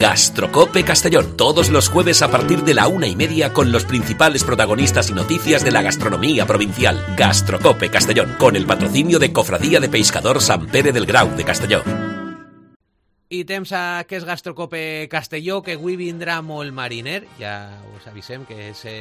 Gastrocope Castellón, todos los jueves a partir de la 1:30 con los principales protagonistas y noticias de la gastronomía provincial. Gastrocope Castellón, con el patrocinio de Cofradía de Pescador Sant Pere del Grau de Castelló. I temps a que és Gastrocope Castelló, que avui vindrà molt mariner, ja us avisem que és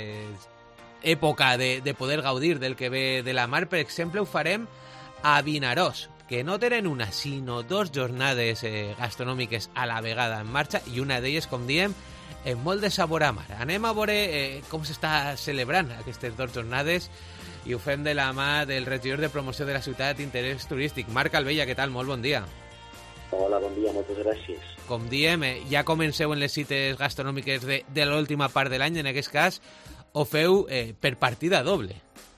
època de poder gaudir del que ve de la mar. Per exemple, ho farem a Vinaròs, que no tenen una, sinó dos jornades gastronòmiques a la vegada en marxa, i una d'elles, com diem, amb molt de sabor a mar. Anem a veure com s'està celebrant aquestes dues jornades, i ho fem de la mà del regidor de promoció de la ciutat d'interès turístic, Marc Albella. Què tal? Molt bon dia. Hola, bon dia, moltes gràcies. Com diem, ja comenceu en les cites gastronòmiques de l'última part de l'any. En aquest cas, ho feu per partida doble.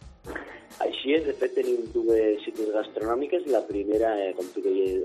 Així és, de fet tenim dues cites gastronòmiques. La primera, com tu deies,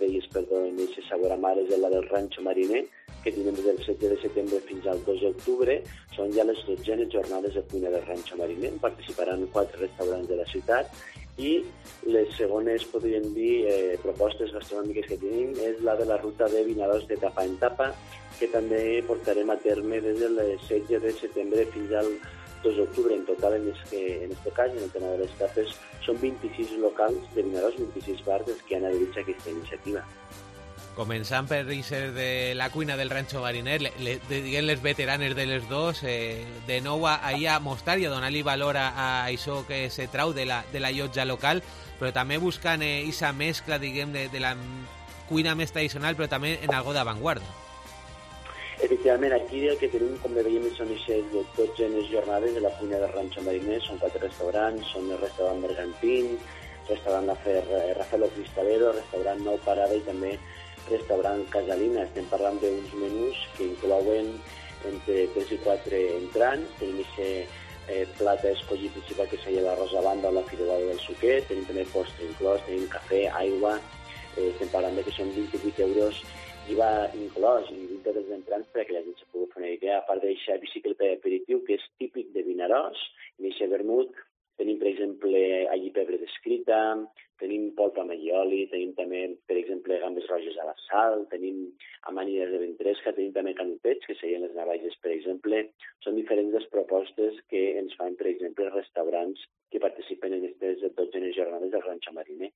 en aquest sabor a mar, és la del Ranxo Mariner, que tenim des del 7 de setembre fins al 2 d'octubre. Són ja les 12enes jornades de cuina del Ranxo Mariner. Participaran 4 restaurants de la ciutat, i les segones, podríem dir, propostes gastronòmiques que tenim és la de la ruta de Vinaròs de tapa en tapa, que també portarem a terme des del 16 de setembre fins al 2 d'octubre. En total, en este cas, en el tema de les tapes, són 26 locals de Vinaròs, 26 bars els que han adherit a aquesta iniciativa. Començant per ser de la cuina del Ranxo Mariner, diguem les veteranes de les dos, de nou ahir a mostrar i a donar-li valor a això que se trau de la llotja local, però també buscant aquesta mescla, diguem, de la cuina més tradicional, però també en algo d'avantguarda. Efectivament, aquí el que tenim, com veiem, són aquestes 12 jornades de la cuina del Ranxo Mariner. Són 4 restaurants, són el restaurant Bergantín, restaurant Rafael Cristalero, restaurant Nou Parada i també restaurant Casalina. Estem parlant d'uns menús que inclouen entre 3 i 4 entrants. Tenim aquest plat escollit principal que seria l'arròs a banda o la fideuà del suquet. Tenim també postre inclòs, tenim cafè, aigua. Estem parlant que són 28 euros IVA inclòs, i dintre dels entrants, perquè la gent se pugui fer una idea. A part d'això, bicicleta d'aperitiu, que és típic de Vinaròs, i aquest vermut. Tenim, per exemple, allí pebre descrita, tenim polpa amb allioli, tenim també, per exemple, gambes roges a la sal, tenim amanides de ventresca, tenim també canutets, que serien les navalles, per exemple. Són diferents les propostes que ens fan, per exemple, els restaurants que participen en aquestes 12 jornades del Ranxo Mariner.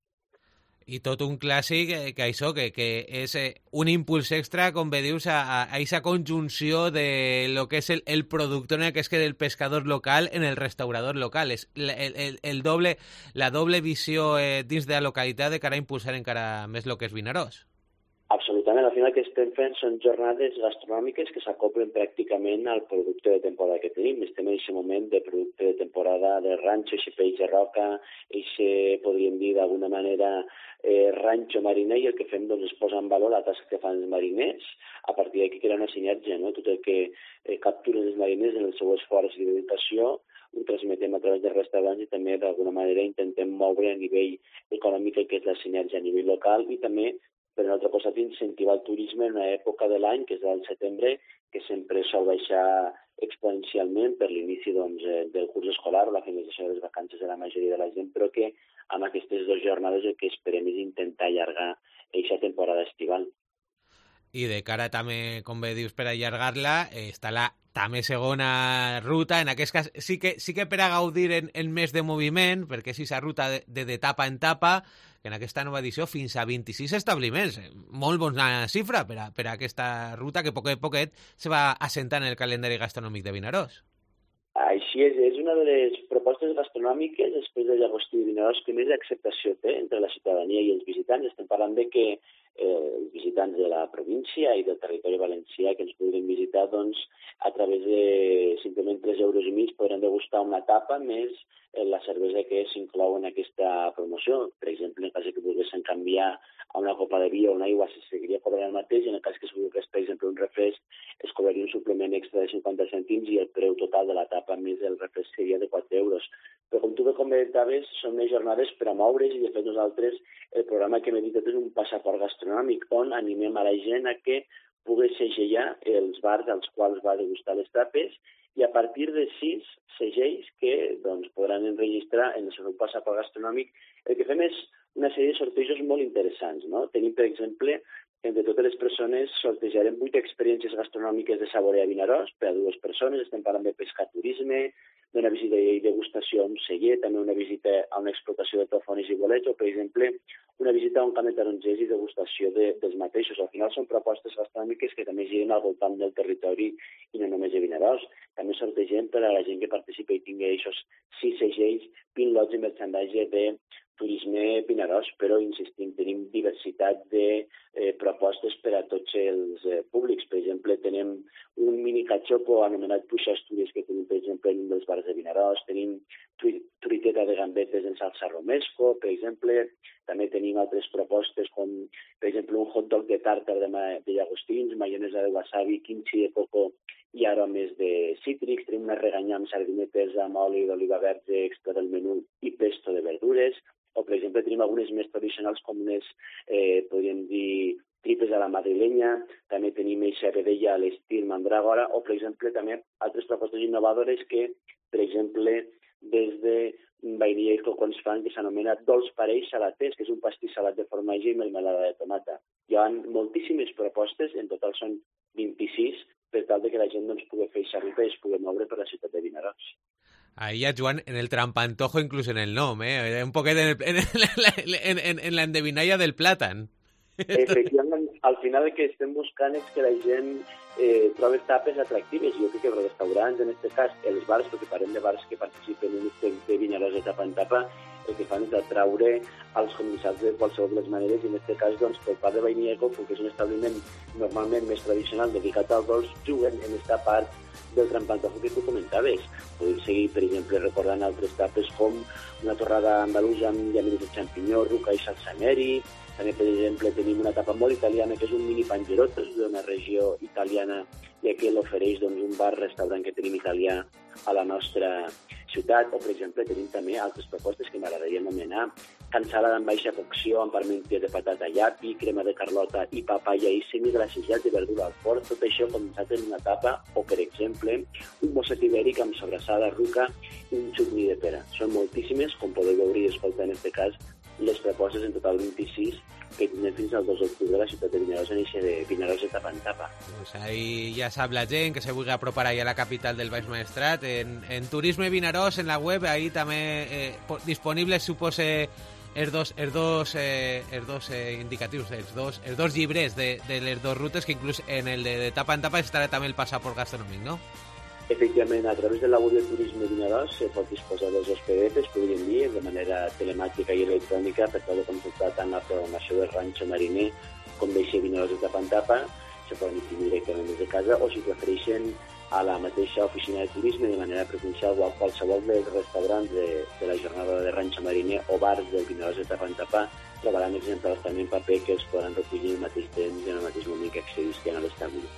I tot un clàssic que és un impuls extra, com bé dius, a aquesta conjunció de lo que és el productor, que és del pescador local en el restaurador local. És la doble visió dins de la localitat de cara a impulsar encara més lo que és Vinaròs. Absolutament. Al final el que estem fent són jornades gastronòmiques que s'acoplen pràcticament al producte de temporada que tenim. Estem en aquest moment de producte de temporada de ranxo, aquest peix de roca, aquest, podríem dir d'alguna manera, ranxo mariner, i el que fem és posar en valor la tasca que fan els mariners. A partir d'aquí crea una sinergia, no? Tot el que capturen els mariners en el seu esforç i dedicació ho transmetem a través dels restaurants, i també d'alguna manera intentem moure a nivell econòmic el que és la sinergia a nivell local, i també per un altre costat incentivar el turisme en una època de l'any, que és el setembre, que sempre sol baixar exponencialment per l'inici del curs escolar o la finalització de les vacances de la majoria de la gent, però que amb aquestes 2 jornades el que esperem és intentar allargar aquesta temporada estival. I de cara també, com bé dius, per allargar-la, està la també segona ruta. En aquest cas sí que per a gaudir en més de moviment, perquè és aquesta ruta de tapa en tapa, que en aquesta nova edició fins a 26 establiments. Molt bona xifra per a aquesta ruta que poquet a poquet se va assentant en el calendari gastronòmic de Vinaròs. Així és una de les propostes gastronòmiques després de Llagostí i Vinaròs que més acceptació té entre la ciutadania i els visitants. Estem parlant de que els visitants de la província i del territori valencià que ens puguin visitar, doncs, a través de simplement 3,5 euros podran degustar una tapa més la cervesa que s'inclou en aquesta promoció. Per exemple, en el cas que volguessin canviar a una copa de vi o una aigua, se seguiria cobrant el mateix, i en el cas que es volgués, per exemple, un refresc, es cobraria un suplement extra de 50 cèntims i el preu total de la tapa més del refresc seria de 4 euros. Però com tu bé comentaves, són unes jornades per a moure's, i de fet nosaltres el programa que hem editat és un passaport gastronòmic on animem a la gent a que pugui segellar els bars als quals va degustar les tapes, i a partir de 6 segells que podran enregistrar en el seu passaport gastronòmic. El que fem és una sèrie de sortejos molt interessants, no? Tenim, per exemple, entre totes les persones sortejarem 8 experiències gastronòmiques de saborear a Vinaròs per a 2 persones. Estem parlant de pescaturisme, d'una visita i degustació a un celler, també una visita a una explotació de tofonis i bolets, o, per exemple, una visita a un camp de tarongers i degustació dels mateixos. Al final són propostes gastronòmiques que també giren al voltant del territori i no només de Vinaròs. També sortegem per a la gent que participa i tingui aquests 6 segells, 20 lots de merchandise de turisme Vinaròs, però, insistim, tenim diversitat de propostes per a tots els públics. Per exemple, tenim un mini cachopo anomenat Puixa Astúries que tenim, per exemple, en un dels bars de Vinaròs. Tenim truiteta de gambetes en salsa romesco, per exemple. També tenim altres propostes com, per exemple, un hot dog de tàrtar de llagostins, maionesa de wasabi, kimchi de coco i aromes de cítrics. Tenim una reganyà amb sardinetes amb oli d'oliva verge extra del menú i pesto de verdures. O, per exemple, tenim algunes més tradicionals com unes, podríem dir, tripes a la madrilenya. També tenim eixa vedella a l'estil mandràgora. O, per exemple, també altres propostes innovadores que, per exemple, des de vainilla i cocons fan, que s'anomena dolç parells salaters, que és un pastís salat de formatge i melmelada de tomata. Hi ha moltíssimes propostes, en total són 26, per tal de que la gent pugui fer eixa ruta i es pugui moure per la ciutat de Vinaròs. Ahí ya, Joan, en el trampantojo incluso en el nom, un poquet en la endevinalla del plàtan. Efectivament, al final el que estem buscant és que la gent trobi tapes atractives. Jo crec que els restaurants, en aquest cas, els bars, perquè parlem de bars que participen en aquest de Vinaròs de tapa en tapa, el que fan és atraure als comensals de qualsevol de les maneres, i en aquest cas, doncs, pel part de Vainilla i Coco, que és un establiment normalment més tradicional dedicat al dolç, juguen en aquesta part del trampantojo que tu comentaves. Podem seguir, per exemple, recordant altres tapes com una torrada andalusa amb llaminers de xampinyó, ruca i salsa neri. També, per exemple, tenim una tapa molt italiana que és un mini pangerotto d'una regió italiana, i aquí l'ofereix un bar-restaurant que tenim italià a la nostra ciutat. O, per exemple, tenim també altres propostes que m'agradaria anomenar: cansalada amb baixa cocció, amb parmentier de patata llapi, crema de carlota i papaya i semigracejat de verdura al forn. Tot això condensat en una tapa. O, per exemple, un mosset ibèric amb sobrassada, ruca i un xutni de pera. Són moltíssimes, com podeu veure i escoltar en aquest cas, les propostes, en total 26, que tindrem fins al 2 d'octubre a la ciutat de Vinaròs, en eixe de Vinaròs de tapa en tapa. Pues ahí ja sap la gent que se vulgui apropar ahí a la capital del Baix Maestrat. En Turisme Vinaròs, en la web, ahí també disponibles, supose, els dos indicatius, els dos llibres de les dues rutes, que inclús en el de tapa en tapa estarà també el passaport gastronòmic, no? Efectivament, a través de la web de Turisme Vinaròs se pot disposar dels dos PDFs, podríem dir, de manera telemàtica i electrònica, per tal de consultar tant la programació del Ranxo Mariner com d'eixe Vinaròs de tapa en tapa. Se poden imprimir directament des de casa, o si prefereixen a la mateixa oficina de turisme de manera presencial o a qualsevol dels restaurants de la jornada de Ranxo Mariner o bars del Vinaròs de tapa en tapa, trobaran exemplars també en paper que els podran recollir al mateix temps i en el mateix moment que accedisquen a l'establiment.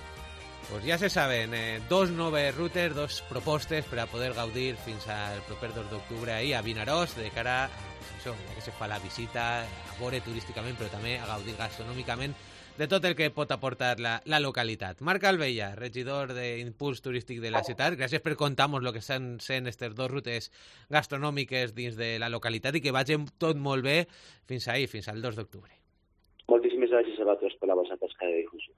Pues ja se saben, dos noves rutes, dos propostes per a poder gaudir fins al proper 2 d'octubre ahí a Vinaròs, de cara a això, ja que se fa la visita, a veure turísticament, però també a gaudir gastronòmicament de tot el que pot aportar la localitat. Marc Albella, regidor d'Impuls Turístic de la ciutat, gràcies per contar-nos el que estan sent aquestes dues rutes gastronòmiques dins de la localitat i que vagin tot molt bé fins ahí, fins al 2 d'octubre. Muchísimas gracias a vosotros por la vuestra pesca de difusión.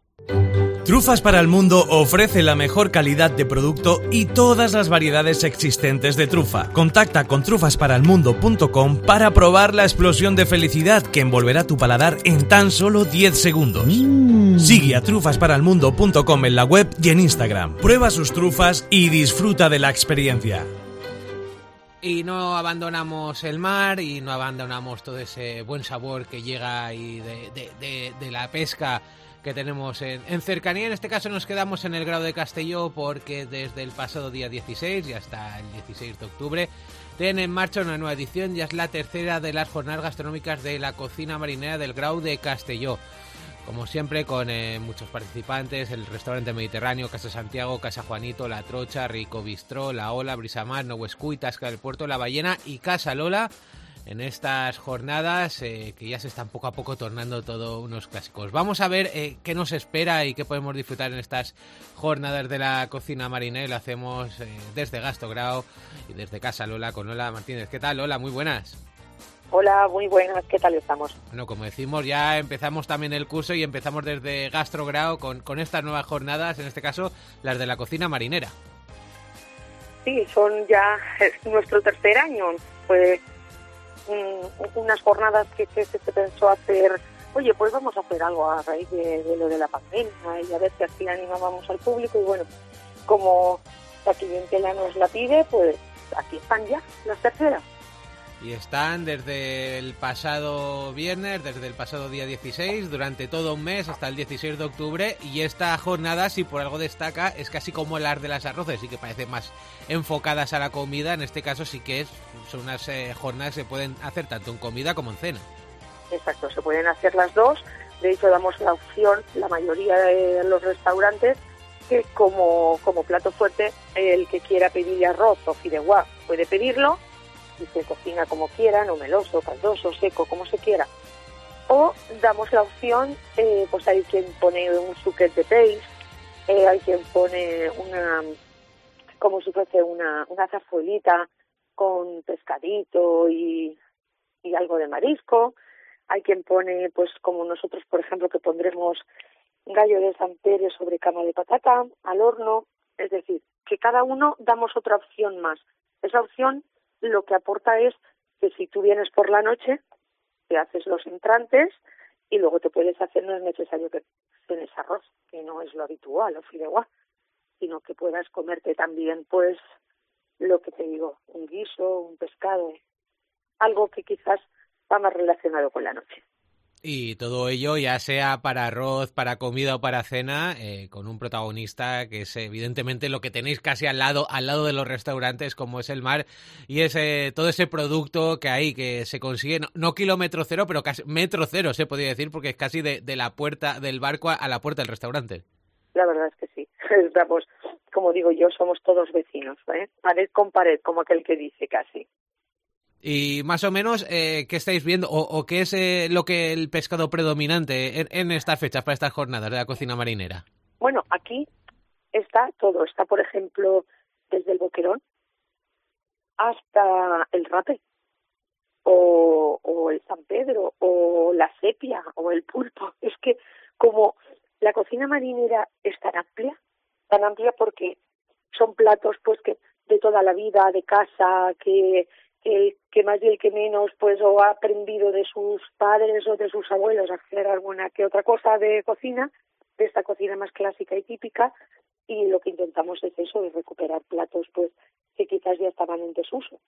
Trufas para el Mundo ofrece la mejor calidad de producto y todas las variedades existentes de trufa. Contacta con trufasparalmundo.com para probar la explosión de felicidad que envolverá tu paladar en tan solo 10 segundos. Sigue a trufasparalmundo.com en la web y en Instagram. Prueba sus trufas y disfruta de la experiencia. Y no abandonamos el mar y no abandonamos todo ese buen sabor que llega ahí de la pesca que tenemos en cercanía. En este caso nos quedamos en el Grau de Castelló, porque desde el pasado día 16 y hasta el 16 de octubre tienen en marcha una nueva edición. Ya es la tercera de las jornadas gastronómicas de la cocina marinera del Grau de Castelló. Como siempre, con muchos participantes: el restaurante Mediterráneo, Casa Santiago, Casa Juanito, La Trocha, Rico Bistró, La Ola, Brisamar, Novuescuy, Tasca del Puerto, La Ballena y Casa Lola, en estas jornadas que ya se están poco a poco tornando todo unos clásicos. Vamos a ver qué nos espera y qué podemos disfrutar en estas jornadas de la cocina marinera. Lo hacemos desde Gasto Grau y desde Casa Lola con Lola Martínez. ¿Qué tal, Lola? Muy buenas. Hola, muy buenas, ¿qué tal estamos? Bueno, como decimos, ya empezamos también el curso y empezamos desde Gastrograo con estas nuevas jornadas, en este caso las de la cocina marinera. Sí, es nuestro tercer año. Pues unas jornadas que se pensó hacer, oye, pues vamos a hacer algo a raíz de lo de la pandemia y a ver si así animábamos al público. Y bueno, como la clientela nos la pide, pues aquí están ya las terceras. Y están desde el pasado viernes, desde el pasado día 16, durante todo un mes hasta el 16 de octubre. Y esta jornada, si por algo destaca, es casi como las de las arroces, y que parece más enfocadas a la comida. En este caso sí que son unas jornadas que se pueden hacer tanto en comida como en cena. Exacto, se pueden hacer las dos. De hecho, damos la opción, la mayoría de los restaurantes, que como plato fuerte, el que quiera pedir arroz o fideuá puede pedirlo, y se cocina como quiera, no meloso, caldoso, seco, como se quiera. O damos la opción, pues hay quien pone un suquet de peix, hay quien pone como si fuese una zarzuelita con pescadito y algo de marisco. Hay quien pone, pues como nosotros, por ejemplo, que pondremos gallo de San Pere sobre cama de patata al horno. Es decir, que cada uno damos otra opción más. Esa opción lo que aporta es que si tú vienes por la noche, te haces los entrantes y luego te puedes hacer, no es necesario que tienes arroz, que no es lo habitual, o fideuá, sino que puedas comerte también, pues, lo que te digo, un guiso, un pescado, algo que quizás va más relacionado con la noche. Y todo ello, ya sea para arroz, para comida o para cena, con un protagonista que es evidentemente lo que tenéis casi al lado de los restaurantes, como es el mar, y es todo ese producto que hay, que se consigue, no kilómetro cero, pero casi metro cero, se podría decir, porque es casi de la puerta del barco a la puerta del restaurante. La verdad es que sí. Estamos, como digo yo, somos todos vecinos, pared con pared, como aquel que dice casi. Y más o menos, ¿qué estáis viendo o qué es lo que el pescado predominante en estas fechas, para estas jornadas de la cocina marinera? Bueno, aquí está todo. Está, por ejemplo, desde el boquerón hasta el rape, o el San Pedro, o la sepia, o el pulpo. Es que como la cocina marinera es tan amplia porque son platos pues que de toda la vida, de casa, que más y el que menos pues o ha aprendido de sus padres o de sus abuelos a hacer alguna que otra cosa de cocina, de esta cocina más clásica y típica, y lo que intentamos es eso, es recuperar platos pues que quizás ya estaban en desuso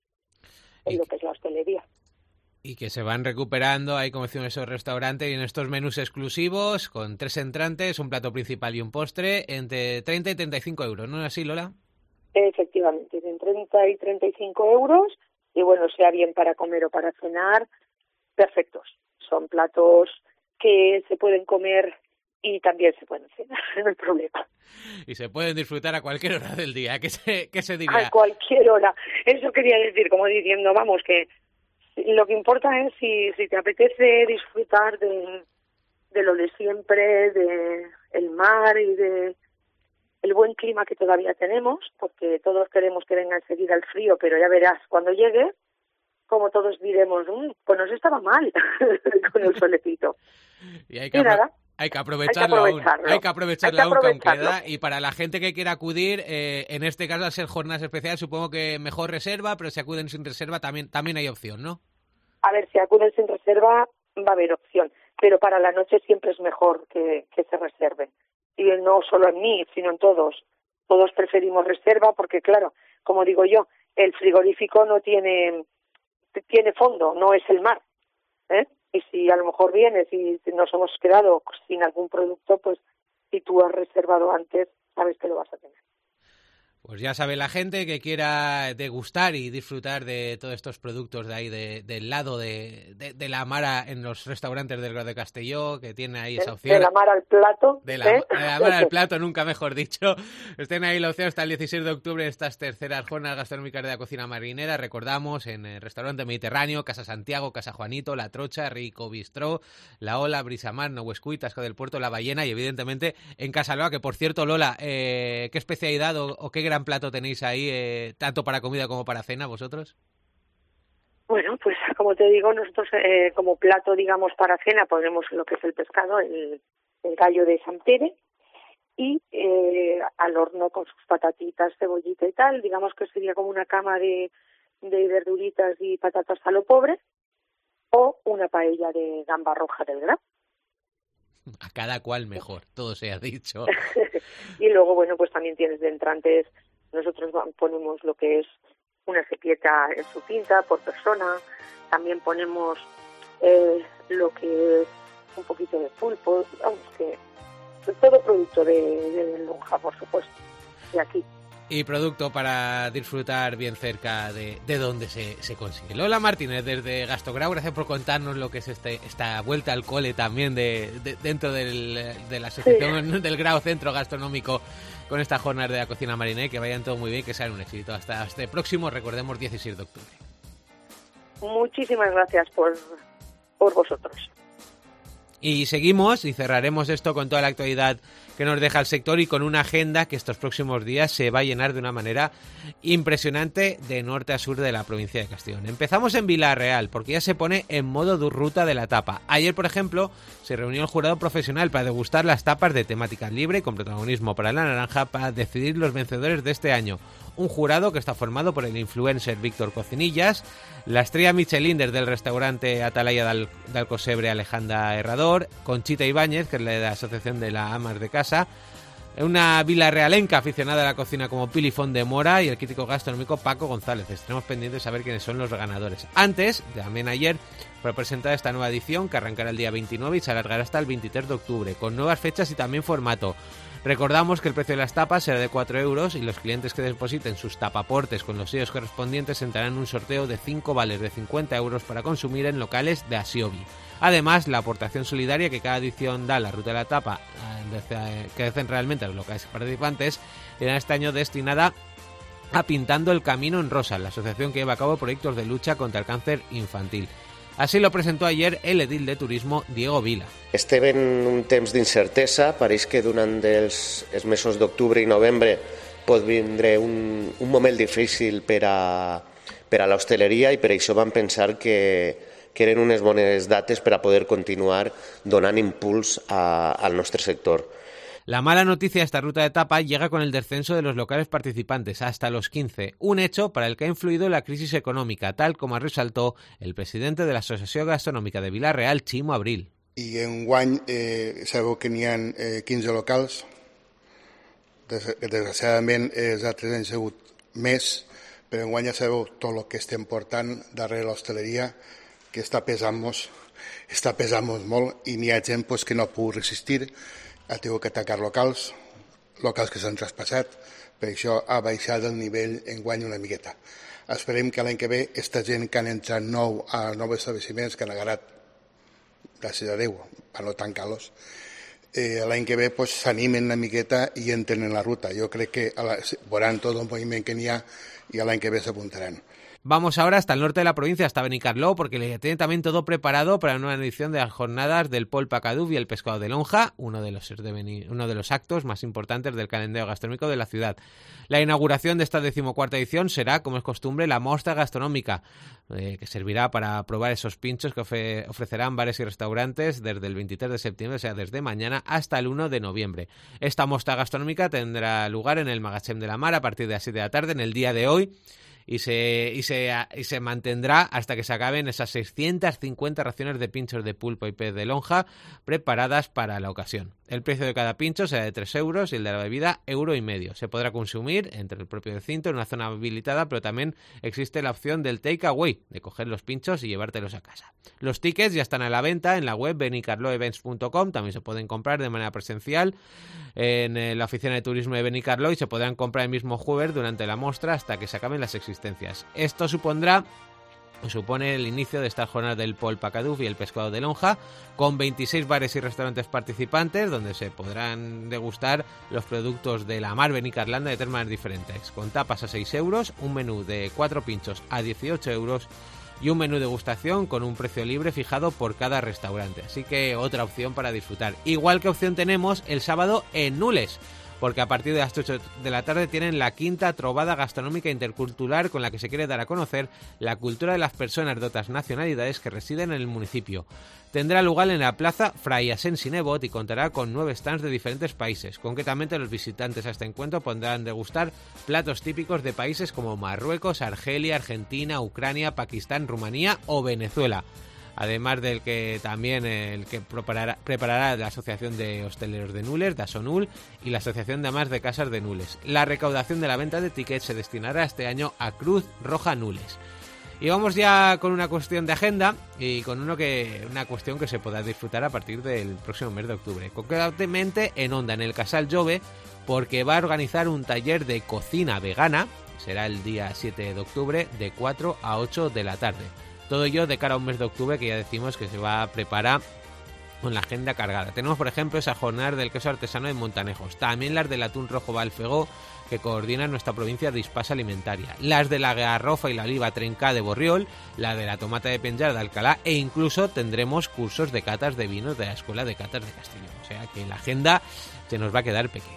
en lo que es la hostelería. Y que se van recuperando ahí, como decimos, esos restaurantes, y en estos menús exclusivos, con 3 entrantes, un plato principal y un postre, entre 30 y 35 euros, ¿no es así, Lola? Efectivamente, de 30 y 35 euros, y bueno, sea bien para comer o para cenar, perfectos. Son platos que se pueden comer y también se pueden cenar, no hay problema. Y se pueden disfrutar a cualquier hora del día, ¿qué se diría? A cualquier hora, eso quería decir, como diciendo, vamos, que lo que importa es si te apetece disfrutar de lo de siempre, de el mar y de el buen clima que todavía tenemos, porque todos queremos que venga enseguida el frío, pero ya verás, cuando llegue, como todos diremos, pues no estaba mal con el solecito. Y hay que aprovecharlo aún. Hay que aprovecharlo aún, que queda. Y para la gente que quiera acudir, en este caso, al ser jornadas especiales, supongo que mejor reserva, pero si acuden sin reserva también hay opción, ¿no? A ver, si acuden sin reserva va a haber opción, pero para la noche siempre es mejor que se reserve. Y no solo en mí, sino en todos. Todos preferimos reserva porque, claro, como digo yo, el frigorífico no tiene fondo, no es el mar, Y si a lo mejor vienes y nos hemos quedado sin algún producto, pues si tú has reservado antes, sabes que lo vas a tener. Pues ya sabe la gente que quiera degustar y disfrutar de todos estos productos de ahí, del lado de la mar en los restaurantes del Grau de Castelló, que tiene ahí esa opción. De la mar al plato. De la mar al plato, nunca mejor dicho. Estén ahí la opción hasta el 16 de octubre, estas terceras jornadas gastronómicas de la cocina marinera. Recordamos, en el Restaurante Mediterráneo, Casa Santiago, Casa Juanito, La Trocha, Rico Bistró, La Ola, Brisamar, Nohuescuy, Tasco del Puerto, La Ballena y evidentemente en Casa Loa, que por cierto, Lola, ¿qué especialidad o qué gran plato tenéis ahí, tanto para comida como para cena, vosotros? Bueno, pues como te digo, nosotros como plato, digamos, para cena ponemos lo que es el pescado, el gallo de Sant Pere, y al horno con sus patatitas, cebollita y tal. Digamos que sería como una cama de verduritas y patatas a lo pobre, o una paella de gamba roja del Grau. A cada cual mejor, todo se ha dicho. Y luego, bueno, pues también tienes de entrantes, nosotros ponemos lo que es una cepieta en su pinta por persona, también ponemos lo que es un poquito de pulpo, vamos, que todo producto de lonja, por supuesto, de aquí. Y producto para disfrutar bien cerca de donde se consigue. Lola Martínez, desde Gastrograu, gracias por contarnos lo que es esta vuelta al cole también dentro de la asociación del Grau Centro Gastronómico con estas jornadas de la cocina marinera. Que vayan todo muy bien, que sean un éxito. Hasta este próximo, recordemos, 16 de octubre. Muchísimas gracias por vosotros. Y seguimos y cerraremos esto con toda la actualidad que nos deja el sector y con una agenda que estos próximos días se va a llenar de una manera impresionante de norte a sur de la provincia de Castellón. Empezamos en Vila-real, porque ya se pone en modo de ruta de la tapa. Ayer, por ejemplo, se reunió el jurado profesional para degustar las tapas de temática libre con protagonismo para la naranja para decidir los vencedores de este año. Un jurado que está formado por el influencer Víctor Cocinillas, la estrella Michelin desde el restaurante Atalaya de Alcosebre Alejandra Herrador, Conchita Ibáñez, que es la de la Asociación de las Amas de Casa, una vilarrealenca aficionada a la cocina como Pilifón de Mora y el crítico gastronómico Paco González. Estaremos pendientes de saber quiénes son los ganadores. Antes, también ayer, fue presentada esta nueva edición que arrancará el día 29 y se alargará hasta el 23 de octubre, con nuevas fechas y también formato. Recordamos que el precio de las tapas será de 4 euros y los clientes que depositen sus tapaportes con los sellos correspondientes entrarán en un sorteo de 5 vales de 50 euros para consumir en locales de Asiobi. Además, la aportación solidaria que cada edición da a la ruta de la tapa, que hacen realmente los locales participantes, será este año destinada a Pintando el Camino en Rosa, la asociación que lleva a cabo proyectos de lucha contra el cáncer infantil. Així lo presentó ayer el edil de Turismo, Diego Vila. Estem en un temps d'incertesa, pareix que durant els mesos d'octubre i novembre pot vindre un moment difícil per a l'hostaleria i per això vam pensar que eren unes bones dates per a poder continuar donant impuls al nostre sector. La mala noticia de esta ruta de tapa llega con el descenso de los locales participantes hasta los 15, un hecho para el que ha influido la crisis económica, tal como resaltó el presidente de la Asociación Gastronòmica de Vila-real, Ximo Abril. I enguany sabeu que n'hi ha 15 locals, desgraciadament els altres han sigut més, però enguany ja sabeu tot el que estem portant darrere l'hostaleria, que està pesant molt i n'hi ha gent que no ha pogut resistir. Ha tingut que atacar locals que s'han traspassat, per això ha baixat el nivell enguany una miqueta. Esperem que l'any que ve aquesta gent que han entrat nou a nous establiments que han agarrat, gràcies a Déu, per no tancar-los, l'any que ve s'animen una miqueta i entren en la ruta. Jo crec que veuran tot el moviment que n'hi ha i l'any que ve s'apuntaran. Vamos ahora hasta el norte de la provincia, hasta Benicarló, porque le tiene también todo preparado para una edición de las jornadas del Polpa Caduf y el pescado de lonja, uno de los actos más importantes del calendario gastronómico de la ciudad. La inauguración de esta 14ª edición será, como es costumbre, la mostra gastronómica, que servirá para probar esos pinchos que ofrecerán bares y restaurantes desde el 23 de septiembre, o sea, desde mañana hasta el 1 de noviembre. Esta mostra gastronómica tendrá lugar en el Magatzem de la Mar a partir de las 7 de la tarde, en el día de hoy, y se mantendrá hasta que se acaben esas 650 raciones de pinchos de pulpo y pez de lonja preparadas para la ocasión. El precio de cada pincho será de 3 euros y el de la bebida €1,50. Se podrá consumir entre el propio recinto en una zona habilitada, pero también existe la opción del take away, de coger los pinchos y llevártelos a casa. Los tickets ya están a la venta en la web benicarloevents.com, también se pueden comprar de manera presencial en la oficina de turismo de Benicarló y se podrán comprar el mismo jueves durante la muestra hasta que se acaben las existencias. Esto supone el inicio de estas jornadas del Polpa Caduf y el pescado de lonja, con 26 bares y restaurantes participantes donde se podrán degustar los productos de la mar benicarlanda de 3 maneras diferentes, con tapas a 6 euros, un menú de 4 pinchos a 18 euros y un menú degustación con un precio libre fijado por cada restaurante. Así que otra opción para disfrutar. Igual que opción tenemos el sábado en Nules, porque a partir de las 8 de la tarde tienen la quinta trobada gastronómica intercultural con la que se quiere dar a conocer la cultura de las personas de otras nacionalidades que residen en el municipio. Tendrá lugar en la plaza Fray Asensi Nebot y contará con 9 stands de diferentes países. Concretamente, los visitantes a este encuentro podrán degustar platos típicos de países como Marruecos, Argelia, Argentina, Ucrania, Pakistán, Rumanía o Venezuela. Además del que también el que preparará la Asociación de Hosteleros de Nules, Dasonul, y la Asociación de Amas de Casas de Nules. La recaudación de la venta de tickets se destinará este año a Cruz Roja Nules. Y vamos ya con una cuestión de agenda y con una cuestión que se podrá disfrutar a partir del próximo mes de octubre. Concretamente en Onda, en el Casal Jove, porque va a organizar un taller de cocina vegana. Será el día 7 de octubre de 4 a 8 de la tarde. Todo ello de cara a un mes de octubre que ya decimos que se va a preparar con la agenda cargada. Tenemos, por ejemplo, esas jornadas del queso artesano de Montanejos, también las del atún rojo Balfegó, que coordina nuestra provincia de Hispasa Alimentaria, las de la garrofa y la oliva trencá de Borriol, la de la tomata de Penjar de Alcalá, e incluso tendremos cursos de catas de vinos de la Escuela de Catas de Castellón. O sea que la agenda se nos va a quedar pequeña.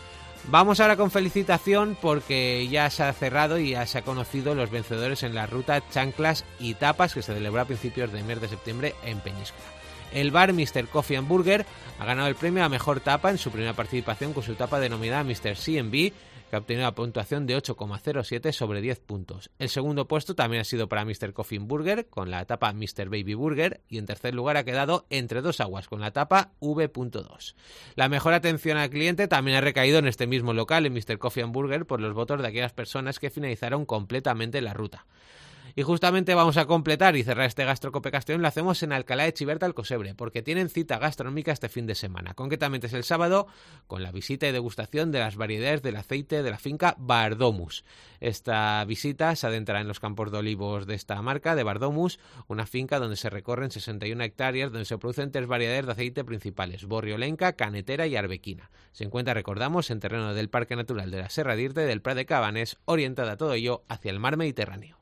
Vamos ahora con felicitación porque ya se ha cerrado y ya se ha conocido los vencedores en la ruta Chanclas y Tapas que se celebró a principios del mes de septiembre en Peñíscola. El bar Mr. Coffee and Burger ha ganado el premio a Mejor Tapa en su primera participación con su tapa denominada Mr. C&B, que ha obtenido la puntuación de 8,07 sobre 10 puntos. El segundo puesto también ha sido para Mr. Coffee and Burger, con la tapa Mr. Baby Burger, y en tercer lugar ha quedado Entre Dos Aguas, con la tapa V.2. La mejor atención al cliente también ha recaído en este mismo local, en Mr. Coffee and Burger, por los votos de aquellas personas que finalizaron completamente la ruta. Y justamente vamos a completar y cerrar este Gastrocope Castellón, lo hacemos en Alcalá de Chiverta, Alcosebre, porque tienen cita gastronómica este fin de semana. Concretamente es el sábado, con la visita y degustación de las variedades del aceite de la finca Bardomus. Esta visita se adentrará en los campos de olivos de esta marca, de Bardomus, una finca donde se recorren 61 hectáreas, donde se producen 3 variedades de aceite principales, borriolenca, canetera y arbequina. Se encuentra, recordamos, en terreno del Parque Natural de la Serra d'Irte del Prat de Cabanes, orientada todo ello hacia el mar Mediterráneo.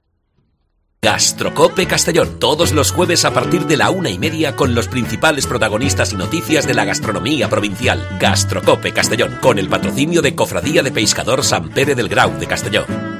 Gastrocope Castellón, todos los jueves a partir de la 1:30 con los principales protagonistas y noticias de la gastronomía provincial. Gastrocope Castellón, con el patrocinio de Cofradía de Pescador Sant Pere del Grau de Castelló.